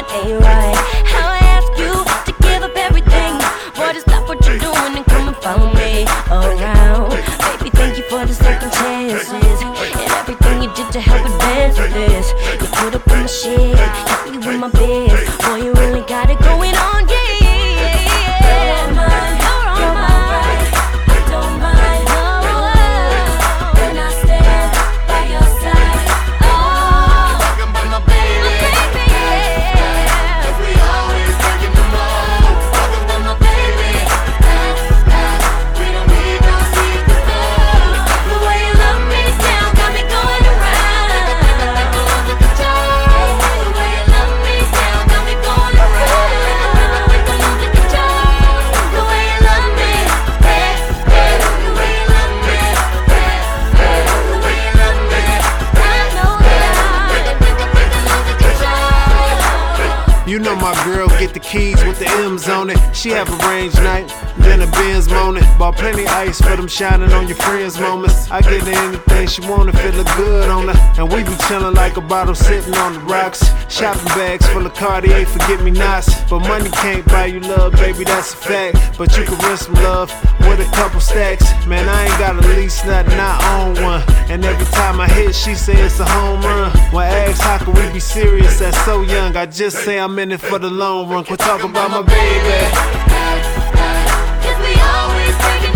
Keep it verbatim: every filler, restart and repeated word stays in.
that ain't right. How I ask you to give up everything, boy, just stop what you're doing and come and follow me around. Baby, thank you for the second chances and everything you did to help advance with this. You put up with my shit, help me with my biz. Boy, you really got it going on, yeah. Don't mind, don't mind, I don't mind. When I stand by your side, oh, talking about my baby, yeah. cause we always breaking the mold. Talking about my baby, we don't need no secret love. The way you love me down got me going around. Look at y'all. The way you love me down got me going around. Look at y'all. The way you love me, yeah, yeah. The way you love me, yeah, yeah. The way you love me, I know that. Look at y'all. You know my girl get the keys with the M's on it. She have a range night, then a Benz moaning. Bought plenty ice for them shining on your friends moments. I get her anything she want if it look good on her. And we be chillin' like a bottle sitting on the rocks. Shopping bags full of Cartier, forget me nots. But money can't buy you love, baby, that's a fact. But you can rent some love with a couple stacks. Man, I ain't got a lease, nothing, I own one. And every time I hit, she say it's a home run. When asked how can we be serious at so young, I just say I'm in it for the long run. Quit talking about my baby. Cause we always breaking